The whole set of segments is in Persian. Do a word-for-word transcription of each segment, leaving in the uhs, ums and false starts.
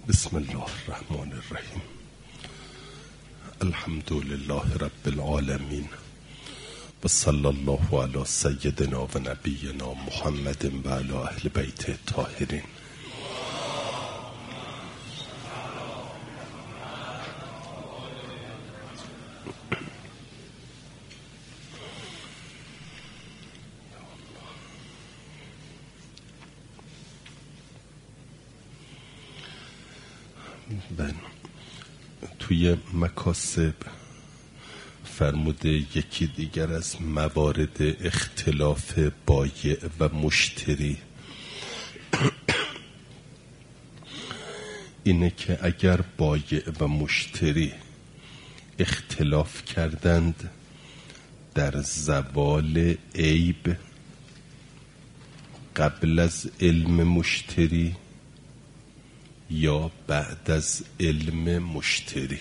بسم الله الرحمن الرحیم. الحمد لله رب العالمین و صلی الله علی سیدنا و نبینا محمد و علی اهل بیت الطاهرین. بله، توی مکاسب فرموده یکی دیگر از موارد اختلاف بایع و مشتری اینه که اگر بایع و مشتری اختلاف کردند در زوال عیب قبل از علم مشتری یا بعد از علم مشتری،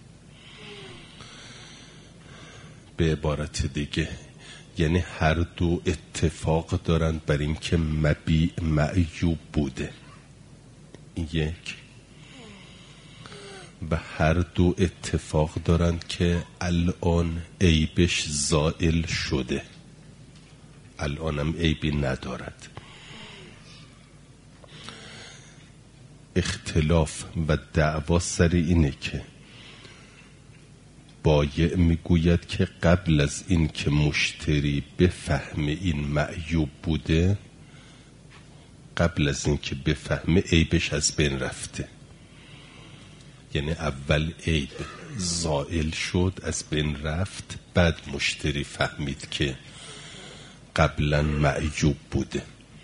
به عبارت دیگه یعنی هر دو اتفاق دارند بر این که مبیع معیوب بوده یک، و هر دو اتفاق دارند که الان عیبش زائل شده، الانم عیبی ندارد. اختلاف و دعوا سر اینه که بایع میگوید که قبل از این که مشتری بفهم این معیوب بوده، قبل از این که بفهمه عیبش از بین رفته، یعنی اول عیب زائل شد از بین رفت، بعد مشتری فهمید که قبلا معیوب بوده.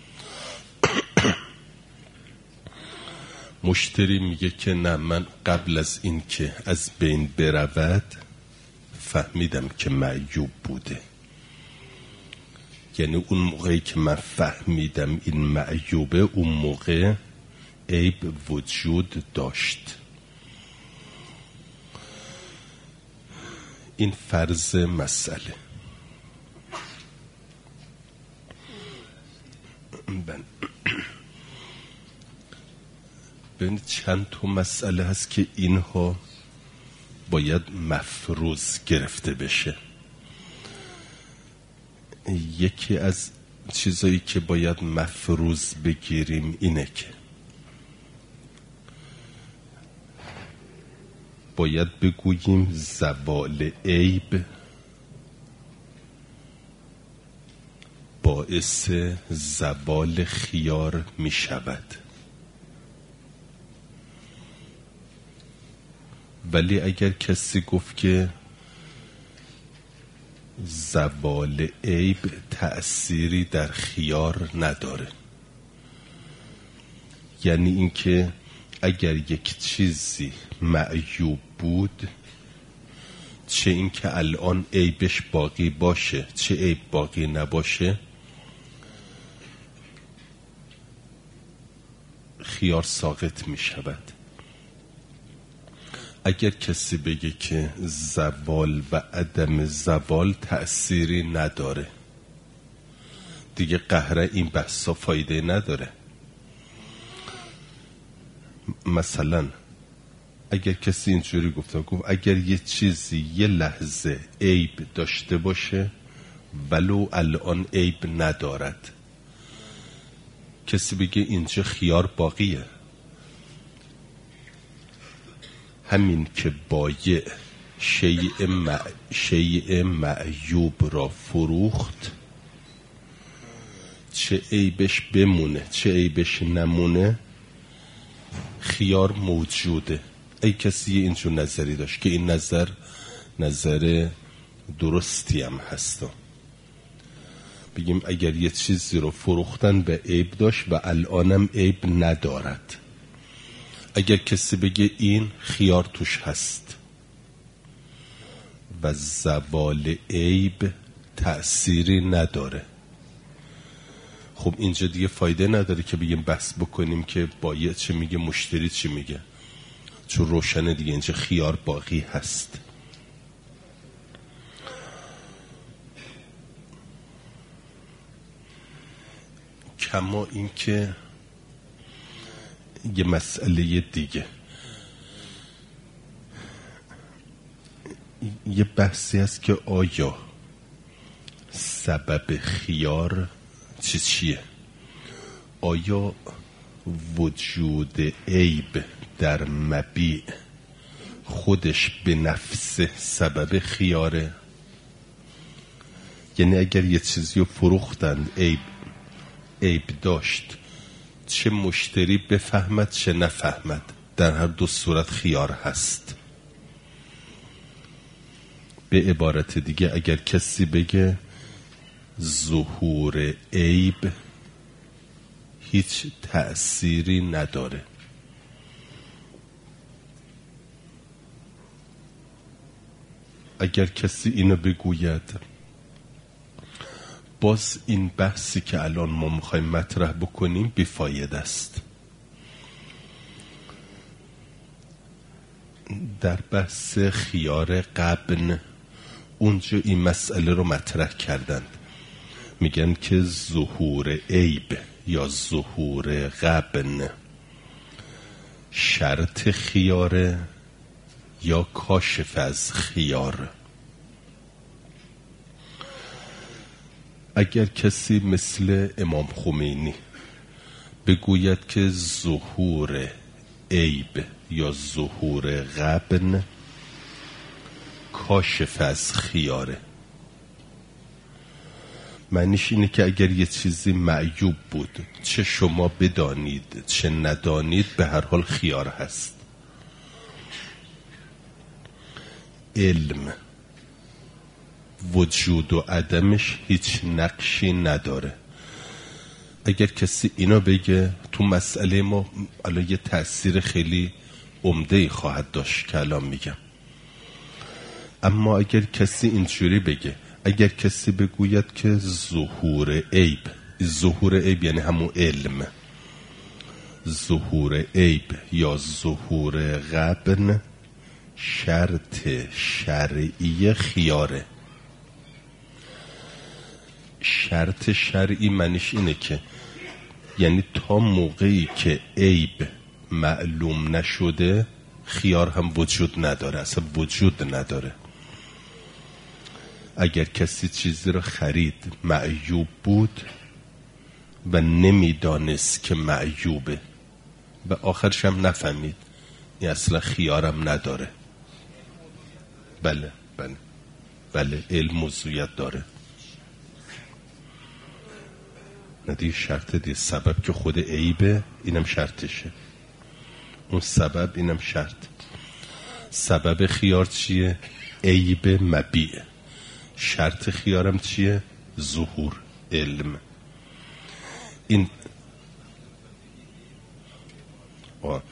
مشتری میگه که نه، من قبل از این که از بین برود فهمیدم که معیوب بوده، یعنی اون موقعی که من فهمیدم این معیوبه اون موقع عیب وجود داشت. این فرض مسئله. بن ببینید چند تا مسئله هست که اینها باید مفروض گرفته بشه. یکی از چیزایی که باید مفروض بگیریم اینه که باید بگوییم زوال عیب باعث زوال خیار می شود، ولی اگر کسی گفت که زوال عیب تأثیری در خیار نداره، یعنی اینکه اگر یک چیزی معیوب بود، چه اینکه الان عیبش باقی باشه چه عیب باقی نباشه، خیار ساقط می شود. اگر کسی بگه که زوال و عدم زوال تأثیری نداره، دیگه قهره این بحثا فایده نداره. مثلا اگر کسی اینجوری گفته، گفت اگر یه چیزی یه لحظه عیب داشته باشه ولو الان عیب ندارد، کسی بگه اینجا خیار باقیه. همین که بایع شیء مع... شیء معیوب را فروخت، چه عیبش بمونه چه عیبش نمونه، خیار موجوده. ای کسی اینجور نظری داشت که این نظر نظر درستی هم هست، بگیم اگر یه چیزی رو فروختن به عیب داشت و الانم عیب ندارد، اگر کسی بگه این خیار توش هست و زوال عیب تأثیری نداره، خب اینجا دیگه فایده نداره که بگیم بحث بکنیم که بایع چه میگه مشتری چی میگه، چون روشنه دیگه اینجا خیار باقی هست. کما این که یه مسئله دیگه، یه بحثی هست که آیا سبب خیار چی چیه؟ آیا وجود عیب در مبیع خودش به نفس سبب خیاره؟ یعنی اگر یه چیزی رو فروختن عیب عیب داشت، چه مشتری بفهمد چه نفهمد، در هر دو صورت خیار هست. به عبارت دیگه اگر کسی بگه ظهور عیب هیچ تأثیری نداره، اگر کسی اینو بگوید، باز این بحثی که الان ما میخوایم مطرح بکنیم بیفاید است. در بحث خیار غبن اونجا این مسئله رو مطرح کردند، میگن که ظهور عیب یا ظهور غبن شرط خیاره یا کاشف از خیار. اگر کسی مثل امام خمینی بگوید که ظهور عیب یا ظهور غبن کاشف از خیاره، معنیش اینه که اگر یه چیزی معیوب بود، چه شما بدانید چه ندانید، به هر حال خیار هست. علم وجود و عدمش هیچ نقشی نداره. اگر کسی اینا بگه تو مسئله ما الان یه تأثیر خیلی عمده‌ای خواهد داشت که الان میگم. اما اگر کسی اینجوری بگه، اگر کسی بگوید که ظهور عیب، ظهور عیب یعنی همون علم، ظهور عیب یا ظهور غبن شرط شرعی خیاره. شرط شرعی معنیش اینه که یعنی تا موقعی که عیب معلوم نشده خیار هم وجود نداره، اصلا وجود نداره. اگر کسی چیزی رو خرید معیوب بود و نمیدانست که معیوبه و آخرش هم نفهمید، این اصلا خیارم نداره. بله بله بله علم موضوعیت داره. ندیه شرط دیگه، سبب که خود عیبه اینم شرطشه، اون سبب اینم شرط. سبب خیار چیه؟ عیب مبیع. شرط خیارم چیه؟ ظهور علم. این و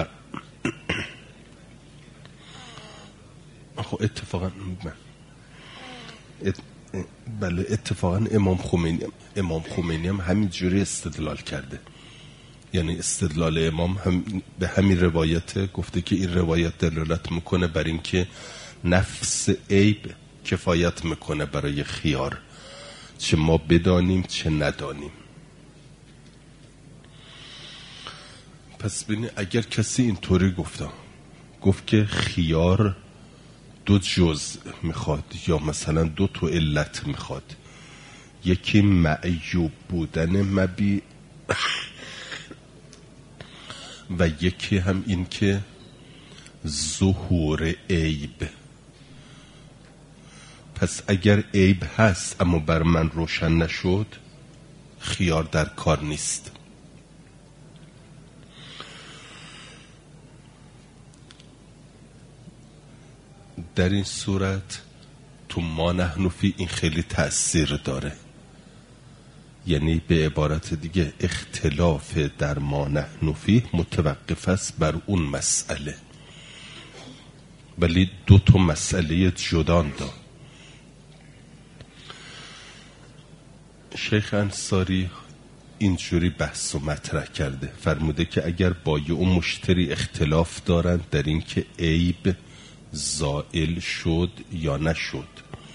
خب اتفاقا ات... بله اتفاقا امام خمینی امام خمینی هم همین جوری استدلال کرده. یعنی استدلال امام هم به همین روایت گفته که این روایت دلالت میکنه بر این که نفس عیب کفایت میکنه برای خیار، چه ما بدانیم چه ندانیم. پس ببینید اگر کسی اینطوری گفته، گفت که خیار دو جزء میخواد یا مثلا دو تا علت میخواد، یکی معیوب بودن مبیع و یکی هم این که ظهور عیب. پس اگر عیب هست اما بر من روشن نشد، خیار در کار نیست. در این صورت تو ما نحن فی این خیلی تأثیر داره. یعنی به عبارت دیگه اختلاف در ما نحن فی متوقف است بر اون مسئله، ولی دو تا مسئله جدان دار. شیخ انصاری اینجوری بحث و مطرح کرده، فرموده که اگر بایع و مشتری اختلاف دارند در این که عیب زائل شد یا نشد،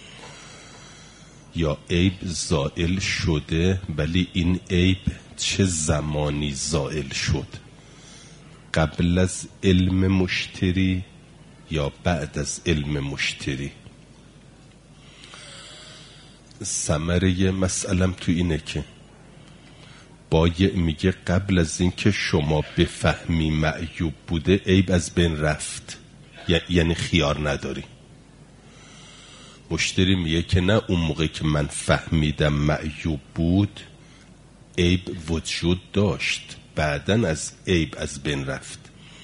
یا عیب زائل شده ولی این عیب چه زمانی زائل شد، قبل از علم مشتری یا بعد از علم مشتری. ثمره مسئلم تو اینه که بایع میگه قبل از این که شما بفهمی معیوب بوده عیب از بین رفت، یعنی خیار نداری. مشتری میگه که نه، اون موقع که من فهمیدم معیوب بود عیب وجود داشت، بعدن از عیب از بین رفت.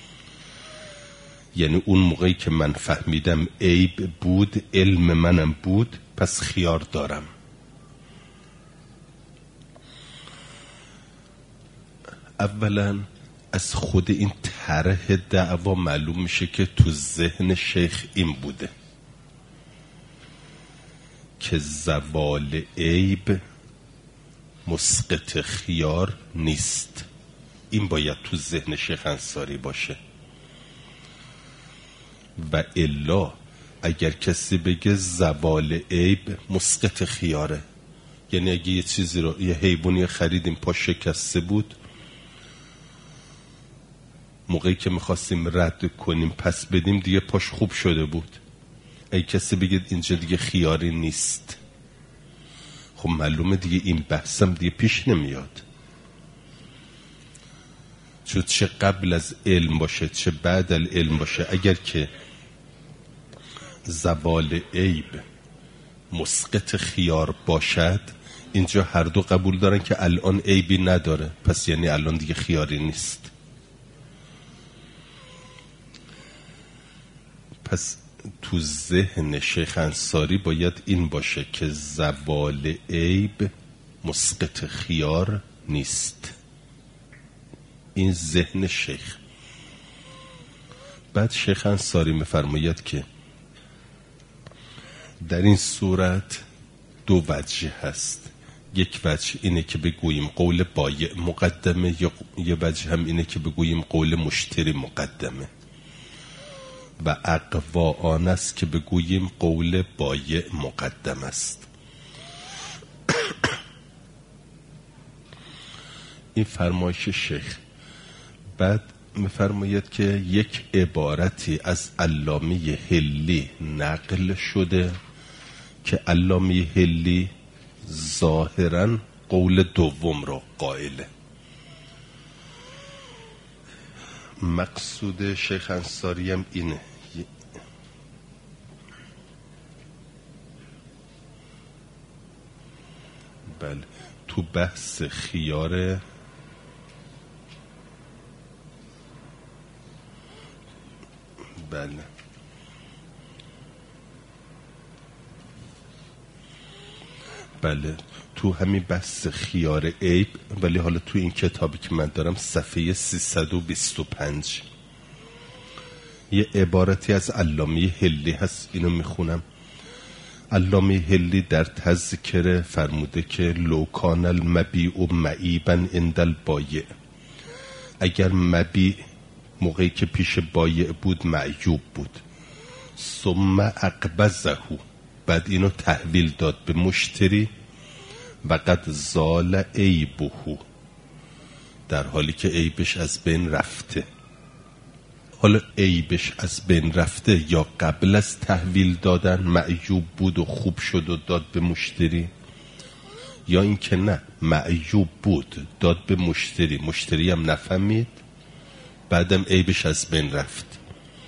یعنی اون موقعی که من فهمیدم عیب بود، علم منم بود، پس خیار دارم. اولا از خود این طرح دعوا معلوم میشه که تو ذهن شیخ این بوده که زوال عیب مسقط خیار نیست. این باید تو ذهن شیخ انصاری باشه. و الا اگر کسی بگه زوال عیب مسقط خیاره، یعنی اگه یه چیزی رو، یه حیوانی خریدیم پا شکسته بود، موقعی که میخواستیم رد کنیم پس بدیم دیگه پاش خوب شده بود، اگه کسی بگه اینجا دیگه خیاری نیست، خب معلومه دیگه این بحثم دیگه پیش نمیاد. چون چه قبل از علم باشه چه بعد از علم باشه، اگر که زوال عیب مسقط خیار باشد، اینجا هر دو قبول دارن که الان عیبی نداره، پس یعنی الان دیگه خیاری نیست. پس تو ذهن شیخ انصاری باید این باشه که زوال عیب مسقط خیار نیست. این ذهن شیخ. بعد شیخ انصاری میفرماید که در این صورت دو وجه هست. یک وجه اینه که بگوییم قول بایع مقدمه، یا یه وجه هم اینه که بگوییم قول مشتری مقدمه. و اقوا آن است که بگوییم قول بایع مقدم است. این فرمایش شیخ. بعد میفرماید که یک عبارتی از علامه حلی نقل شده که علامه حلی ظاهراً قول دوم را قائله. مقصود شیخ انصاری هم اینه. بله، تو بحث خیار بله بله تو همین بحث خیار عیب، ولی حالا تو این کتابی که من دارم صفحه سیصد و بیست و پنج یه عبارتی از علامه حلی هست، اینو میخونم. علامه حلی در تذکره فرموده که لو کان المبیع معیبا عند البایع، اگر مبیع موقعی که پیش بایع بود معیوب بود، ثم اقبضه، بعد اینو تحویل داد به مشتری، و قد زال عیبه، در حالی که عیبش از بین رفته. حالا عیبش از بین رفته یا قبل از تحویل دادن معیوب بود و خوب شد و داد به مشتری، یا اینکه نه معیوب بود داد به مشتری، مشتری هم نفهمید، بعدم عیبش از بین رفت.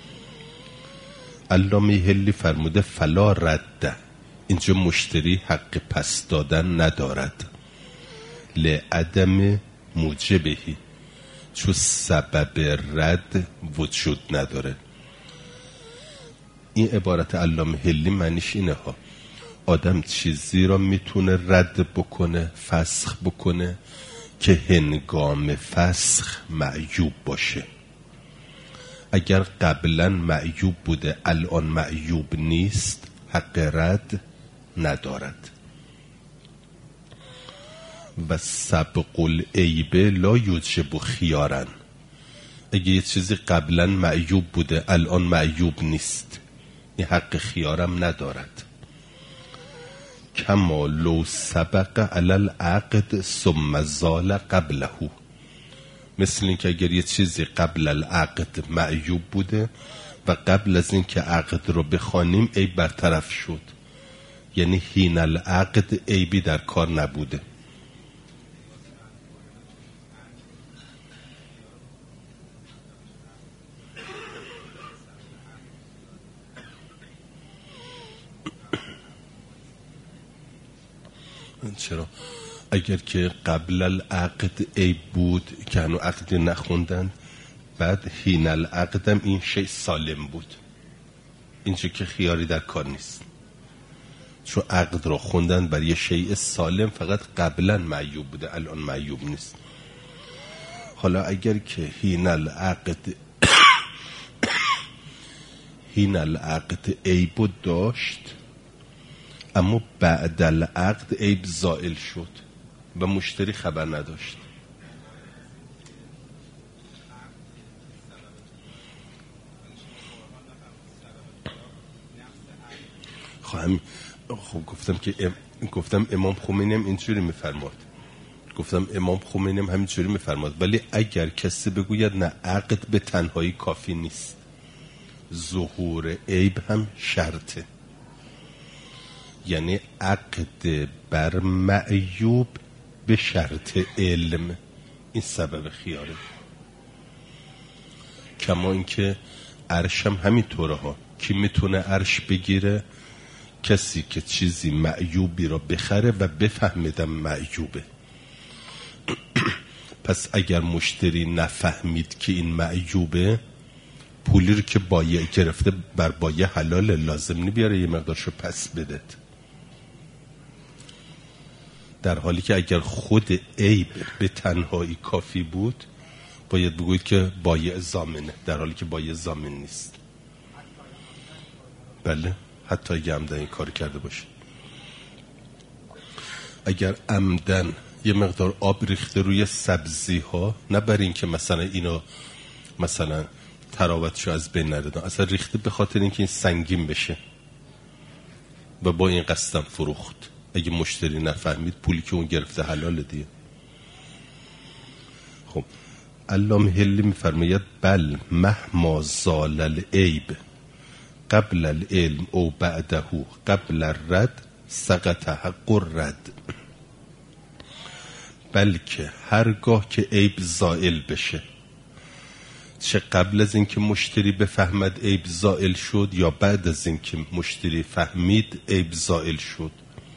علامه حلی فرموده فلا رده، اینجا مشتری حق پس دادن ندارد، لعدم موجبهی، چون سبب رد وجود نداره. این عبارت علامه حلی معنیش اینه ها، آدم چیزی را میتونه رد بکنه، فسخ بکنه که هنگام فسخ معیوب باشه. اگر قبلا معیوب بوده الان معیوب نیست، حق رد ندارد. و سبق العیب لا یوجب خیارن، اگه یه چیزی قبلا معیوب بوده الان معیوب نیست، این حق خیارم ندارد. کما لو سبق علی العقد ثم زال قبله، مثل این که اگر یه چیزی قبل العقد معیوب بوده و قبل از این که عقد رو بخوانیم عیب برطرف شد، یعنی حین العقد عیبی در کار نبوده. چرا؟ اگر که قبل العقد عیب بود که هنو عقد نخوندن، بعد حین العقدم این شیء سالم بود، اینجا که خیاری در کار نیست، چون عقد رو خوندن بر یه شیء سالم، فقط قبلا معیوب بوده الان معیوب نیست. حالا اگر که حین العقد حین العقد عیب داشت اما بعد العقد عیب زائل شد و مشتری خبر نداشت، خب خب گفتم که ام... گفتم امام خمینی هم اینجوری میفرماد، گفتم امام خمینی هم همینجوری میفرماد. ولی اگر کسی بگوید نه عقد به تنهایی کافی نیست، ظهور عیب هم شرطه، یعنی عقد بر معیوب به شرط علم، این سبب خیاره. کما اینکه عرش هم همینطوره ها، کی میتونه عرش بگیره؟ کسی که چیزی معیوبی را بخره و بفهمیدم معیوبه. پس اگر مشتری نفهمید که این معیوبه، پولی رو که بایع گرفته بر بایع حلال، لازم نبیاره یه مقدارشو پس بدهد، در حالی که اگر خود عیب به تنهایی کافی بود باید بگوید که بایع ضامنه، در حالی که بایع ضامن نیست. بله، حتی اگه عمدن این کار کرده باشه. اگر عمدن یه مقدار آب ریخته روی سبزی ها، نه برای این که مثلا اینو مثلا تراوتشو از بین نره، اصلا ریخته به خاطر اینکه این سنگین بشه و با این قصدم فروخت، اگه مشتری نفهمید پولی که اون گرفته حلال دیگه. خب علامه حلی میفرماید بل مهما زال العیب قبل العلم او بعده قبل الرد سقط حق الرد، بلکه هرگاه که عیب زائل بشه، چه قبل از اینکه مشتری بفهمد عیب زائل شد یا بعد از اینکه مشتری فهمید عیب زائل شد،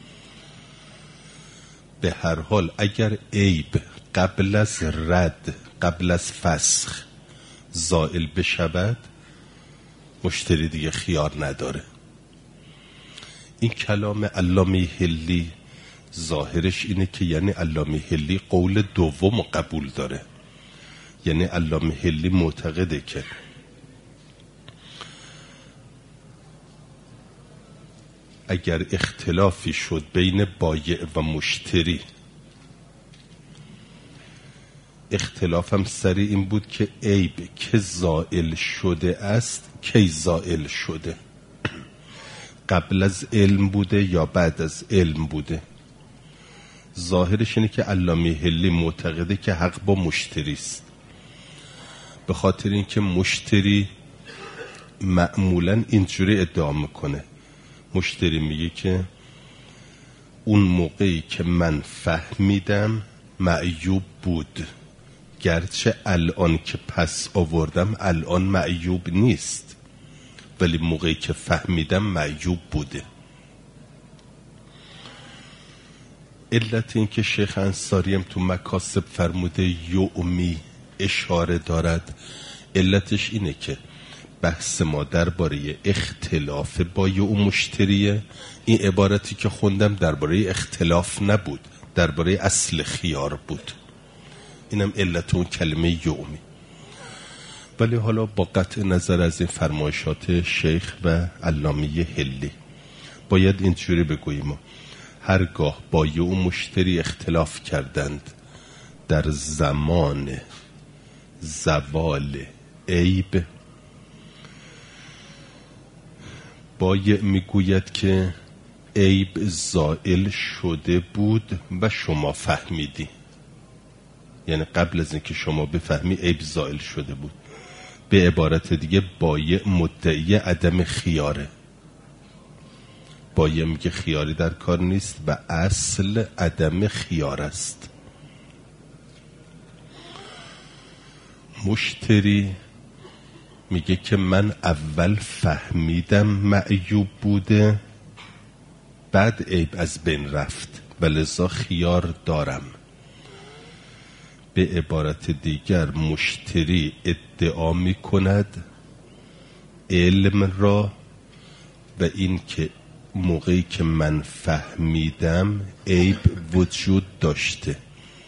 به هر حال اگر عیب قبل از رد، قبل از فسخ زائل بشود، مشتری دیگه خیار نداره. این کلام علامه حلی ظاهرش اینه که یعنی علامه حلی قول دوم قبول داره، یعنی علامه حلی معتقده که اگر اختلافی شد بین بایع و مشتری، اختلافم سر این بود که عیب که زائل شده است کی زائل شده، قبل از علم بوده یا بعد از علم بوده. ظاهرش اینه که علامه حلی معتقده که حق با مشتری است، به خاطر اینکه مشتری معمولا اینجوری ادعا میکنه، مشتری میگه که اون موقعی که من فهمیدم معیوب بود، گرچه الان که پس آوردم الان معیوب نیست، ولی موقعی که فهمیدم معیوب بوده. علت این که شیخ انصاری هم تو مکاسب فرموده یومی اشاره دارد، علتش اینه که بحث ما درباره اختلاف بایع و مشتریه. این عبارتی که خوندم درباره اختلاف نبود، درباره اصل خیار بود. اینم علت اون کلمه یومی. ولی حالا با قطع نظر از این فرمایشات شیخ و علامه حلی باید اینجوری بگوییم، هرگاه بایع و مشتری اختلاف کردند در زمان زوال عیب، بایع میگوید که عیب زائل شده بود و شما فهمیدی. یعنی قبل از اینکه شما بفهمی عیب زائل شده بود. به عبارت دیگه بایع مدعی عدم خیاره. بایع میگه خیاری در کار نیست و اصل عدم خیار است. مشتری میگه که من اول فهمیدم معیوب بوده، بعد عیب از بین رفت و لذا خیار دارم. به عبارت دیگر مشتری ادعا میکند علم را و این که موقعی که من فهمیدم عیب وجود داشته.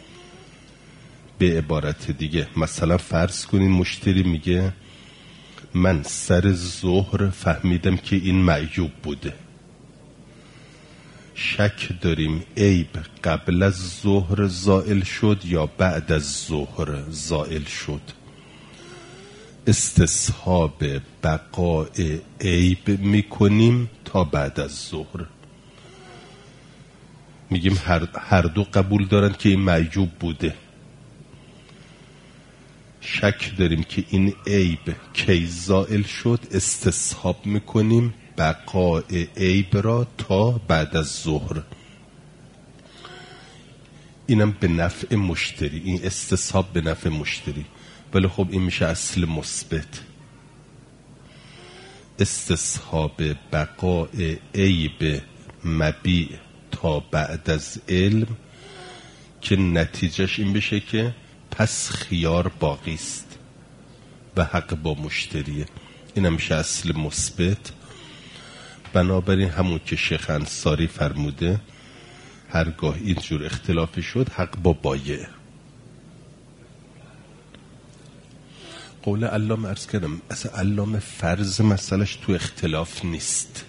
به عبارت دیگه مثلا فرض کنین مشتری میگه من سر ظهر فهمیدم که این معیوب بوده. شک داریم عیب قبل از ظهر زائل شد یا بعد از ظهر زائل شد. استصحاب بقای عیب میکنیم تا بعد از ظهر. میگیم هر, هر دو قبول دارن که این معیوب بوده. شک داریم که این عیب کی زائل شد، استصحاب میکنیم بقای عیب را تا بعد از ظهر. اینم به نفع مشتری، این استصحاب به نفع مشتری. ولی خب این میشه اصل مثبت. استصحاب بقای عیب مبیع تا بعد از علم که نتیجهش این بشه که پس خیار باقی است و حق با مشتریه. این میشه اصل مثبت. بنابراین همون که شیخ انصاری فرموده هرگاه اینجور اختلافی شد حق با بایع. قول علامه عرض کردم اصلا علامه فرض مسئلش تو اختلاف نیست،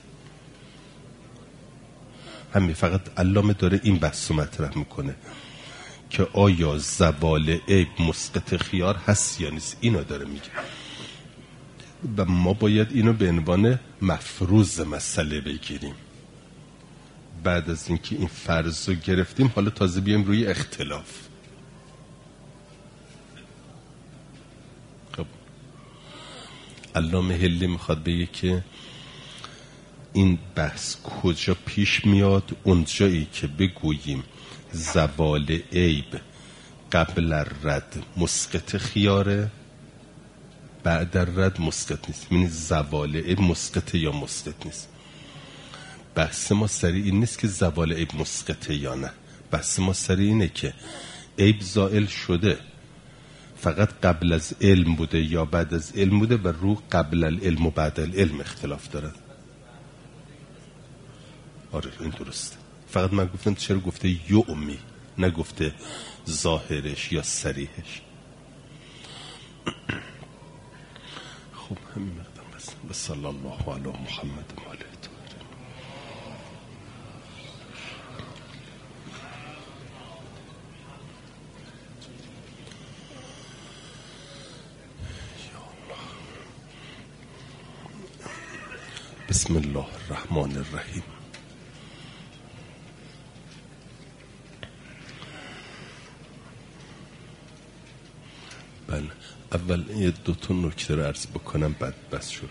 همین فقط علامه داره این بحث مطرح میکنه که آیا زوال عیب مسقط خیار هست یا نیست. اینو داره میگه و ما باید اینو به عنوان مفروض مسئله بگیریم. بعد از اینکه این فرض رو گرفتیم حالا تازه بیایم روی اختلاف. خب علامه حلی میخواد بگه که این بحث کجا پیش میاد؟ اونجایی که بگوییم زوال عیب قبل الرد مسقط خیاره، بعد الرد مسقط نیست. یعنی زوال عیب مسقط یا مسقط نیست. بحث ما سری این نیست که زوال عیب مسقطه یا نه. بحث ما سری اینه که عیب زائل شده فقط قبل از علم بوده یا بعد از علم بوده و رو قبل العلم و بعد العلم اختلاف دارن. آره این درسته. فقط من گفتم چرا گفته یومی نگفته ظاهرش یا صریحش. خب همین مقدم بس. و صلی الله علی محمد و آله الطاهرین. بسم الله الرحمن الرحیم. بله اول یه دو تا نکته رو عرض بکنم بعد بس شروع.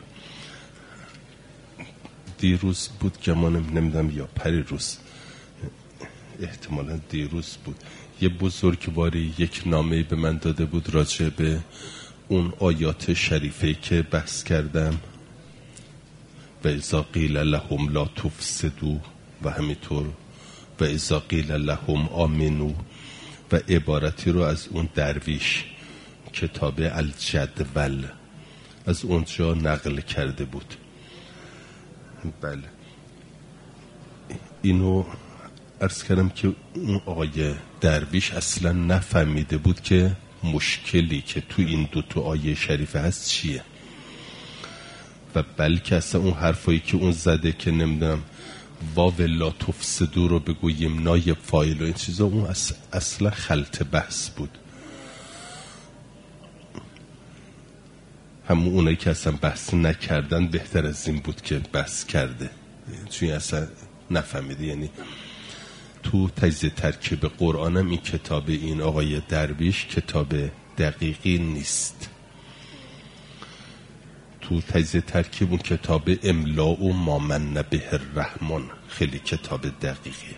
دیروز بود گمانم نمیدونم یا پری روز، احتمالا دیروز بود، یه بزرگواری یک نامه‌ای به من داده بود راجع به اون آیات شریفه که بحث کردم و اذا قیل لهم لا تفسدوا و همینطور و اذا قیل لهم آمنوا و عبارتی رو از اون درویش کتاب الجدول از اونجا نقل کرده بود. بله اینو عرض کردم که اون آیه درویش اصلا نفهمیده بود که مشکلی که تو این دو تا آیه شریفه هست چیه و بلکه اصلا اون حرفایی که اون زده که نمیدونم واو لا تفسدو رو بگوییم نایب فاعل و این چیزا، اون اصلا خلط بحث بود. همون اونایی که اصلا بحث نکردن بهتر از این بود که بحث کرده، چون اصلا نفهمیده. یعنی تو تجزیه ترکیب قرآنم این کتاب این آقای درویش کتاب دقیقی نیست. تو تجزیه ترکیب اون کتاب املاء و ما من به الرحمن خیلی کتاب دقیقی.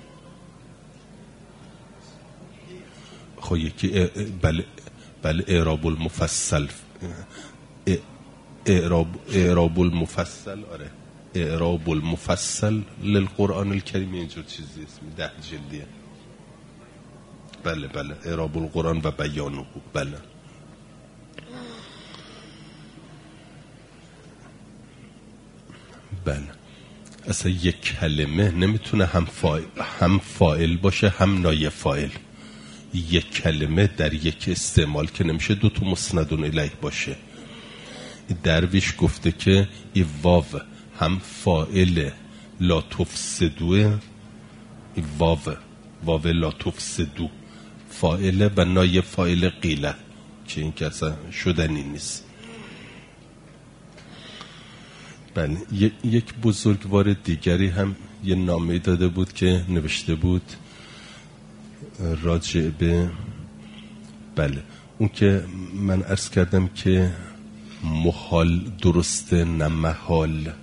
خب یکی بله بله اعراب المفصل اعراب اعراب المفصل آره اعراب المفصل للقرآن الکریم اینجور چیزی اسمی ده جلدیه. بله بله اعراب القرآن و بیانه. بله بله اصلا یک کلمه نمیتونه هم فاعل هم فاعل باشه هم نایب فاعل. یک کلمه در یک استعمال که نمیشه دو تا مسندون الیه باشه. درویش گفته که ای واو هم فاعل لا تفسدوه، ای واو واو لا تفسدو فاعل و نایب فاعل قیله که این که اصلا شدنی نیست. بله یک بزرگوار دیگری هم یه نامه داده بود که نوشته بود راجع به بله اون که من عرض کردم که محال درسته نه محال،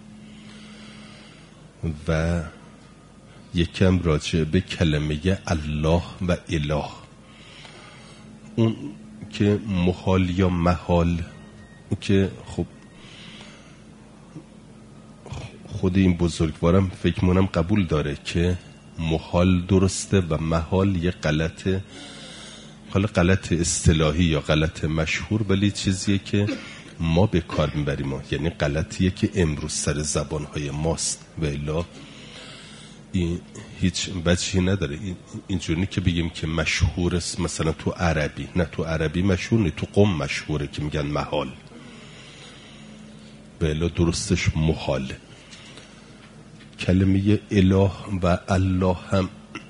و یکم راجع به کلمه الله و اله. اون که محال یا محال اون که خب خود این بزرگوارم فکر مونم قبول داره که محال درسته و محال یه غلط، حالا غلط اصطلاحی یا غلط مشهور، ولی چیزیه که ما به کار میبریم، یعنی غلطیه که امروز سر زبانهای ماست و الا این هیچ وجهی نداره. اینجوری که بگیم که مشهور است مثلا تو عربی، نه تو عربی مشهور نه، تو قم مشهوره که میگن محال، و الا درستش محال. کلمه اله و الله هم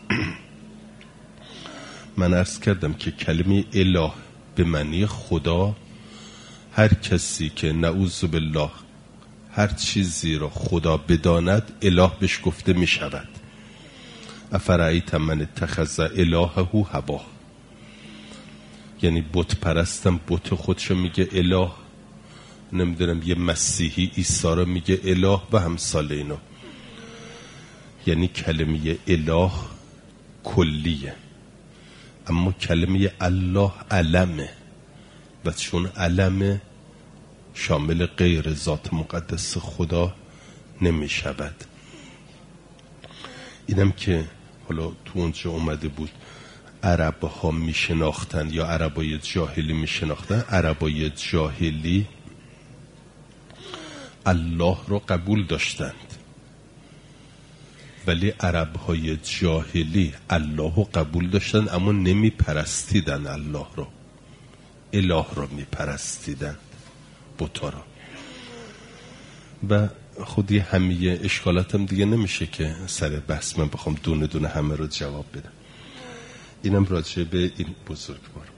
من عرض کردم که کلمه اله به معنی خدا، هر کسی که نعوذ بالله هر چیزی را خدا بداند اله بهش گفته می شود. افرایت من اتخذ الهه هواه، یعنی بت پرستم بت خودشو میگه اله، نمیدونم یه مسیحی عیسی رو میگه اله و همسال اینا. یعنی کلمه اله کلیه، اما کلمه الله علمه، و چون علمه شامل غیر ذات مقدس خدا نمی شود. اینم که حالا تو اونجا اومده بود عرب ها می شناختن یا عربای جاهلی می شناختن. عربای جاهلی الله رو قبول داشتند، ولی عرب های جاهلی الله رو قبول داشتند اما نمی پرستیدن الله رو، اله رو می پرستیدن، بتا رو. و خودی همه اشکالاتم دیگه نمیشه که سر بحث من بخوام دونه دونه همه رو جواب بدم. اینم راجع به این بزرگوار.